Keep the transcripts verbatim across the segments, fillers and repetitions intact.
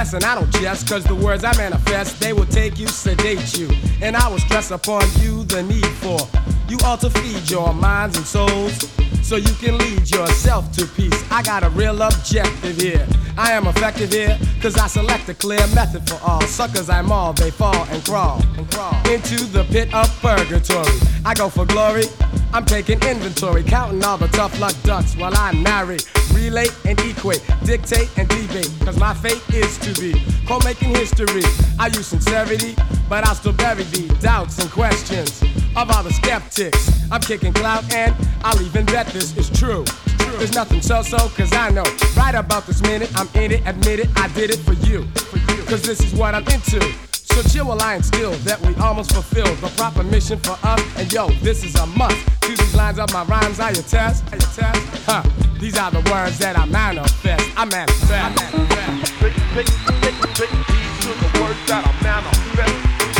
stress, and I don't jest, cause the words I manifest, they will take you, sedate you. And I will stress upon you the need for you all to feed your minds and souls, so you can lead yourself to peace. I got a real objective here. I am effective here, cause I select a clear method for all. Suckers I maul, they fall and crawl, and crawl into the pit of purgatory. I go for glory, I'm taking inventory, counting all the tough luck ducks while I narrate, relate and equate, dictate and debate, cause my fate is to be called making history. I use sincerity, but I'll still bury the doubts and questions of all the skeptics. I'm kicking clout and I'll even bet this is true. There's nothing so-so, cause I know right about this minute I'm in it, admit it, I did it for you, cause this is what I'm into. So chill while I instill that we almost fulfill the proper mission for us. And yo, this is a must. To these lines of my rhymes I attest, I attest. Huh, these are the words that I manifest. I manifest. I manifest. Take, take, take, take heed to the words that I manifest.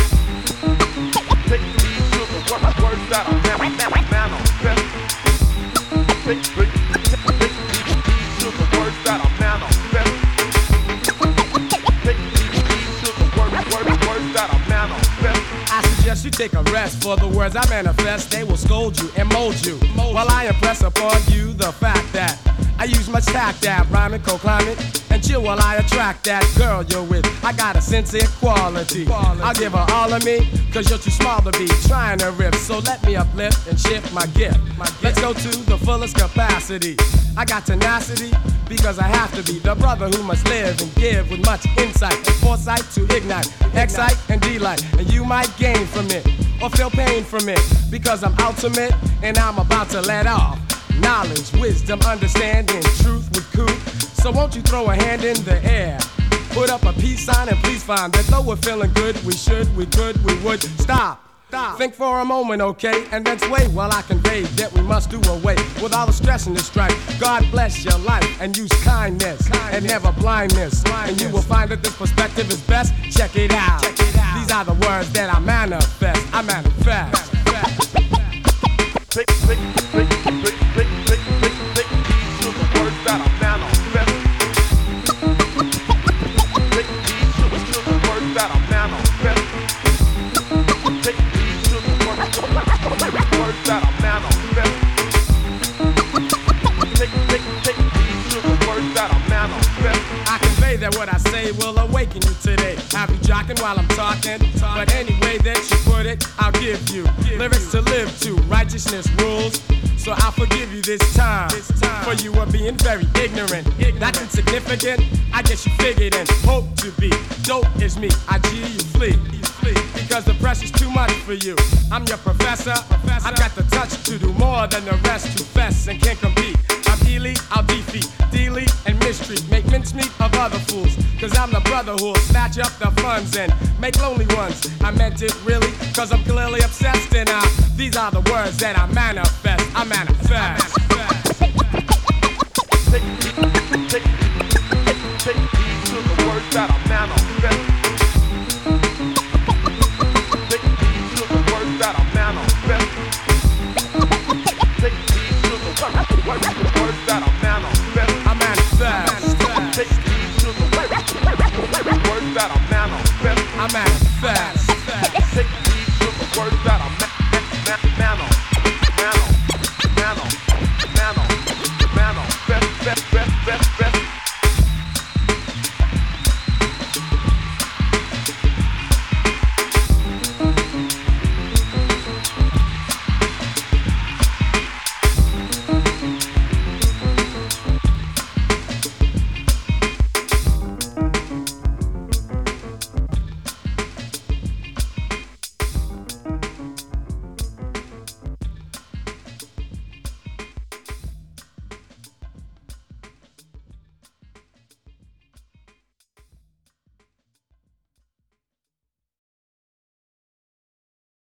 Take heed to the words that I manifest. Take, take, take heed to the words that I manifest. Take heed to the words, words, words that I manifest. I suggest you take a rest, for the words I manifest, they will scold you and mold you. While I impress upon you the fact that I use much tact at rhyming, co-climbing, and chill while I attract that girl you're with. I got a sincere quality. quality. I'll give her all of me, cause you're too small to be trying to rip. So let me uplift and shift my gift. My gift. Let's go to the fullest capacity. I got tenacity, because I have to be the brother who must live and give with much insight and foresight to ignite, excite and delight. And you might gain from it, or feel pain from it, because I'm ultimate and I'm about to let off knowledge, wisdom, understanding, truth with coup. So won't you throw a hand in the air, put up a peace sign, and please find that though we're feeling good, we should, we could, we would stop. Stop. Think for a moment, okay, and then sway while I convey that we must do away with all the stress in this strife. God bless your life and use kindness, kindness. And never blindness. blindness. And you will find that this perspective is best. Check it out. Check it out. These are the words that I manifest. I manifest. manifest. Take, take, take, take, take, take, take, take heed to the words that I manifest. Take heed to the, to the words that I manifest. Take heed to the words, words that I manifest. Take, take, take heed to the words that I manifest. I convey that what I say will awaken you today. Have you jocking while I'm talking? But any way that you put it, I'll give you lyrics to live to. Righteousness rules, so I'll forgive you this time. For you are being very ignorant. That's insignificant, I guess you figured and hope to be. Dope is me, I G you flee. Because the pressure's too much for you. I'm your professor. I've got the touch to do more than the rest who fess and can't compete. I'm elite, I'll defeat, delete and mistreat, make mincemeat of other fools. Cause I'm the brother who'll snatch up the funds and make lonely ones. I meant it really, cause I'm clearly obsessed. And I, these are the words that I manifest. I manifest. Take, take, take, take heed to the words that I manifest. Take heed to the words that I manifest. Take heed to the words, words that I manifest. I manifest. Take heed to the words, words that I manifest. I manifest.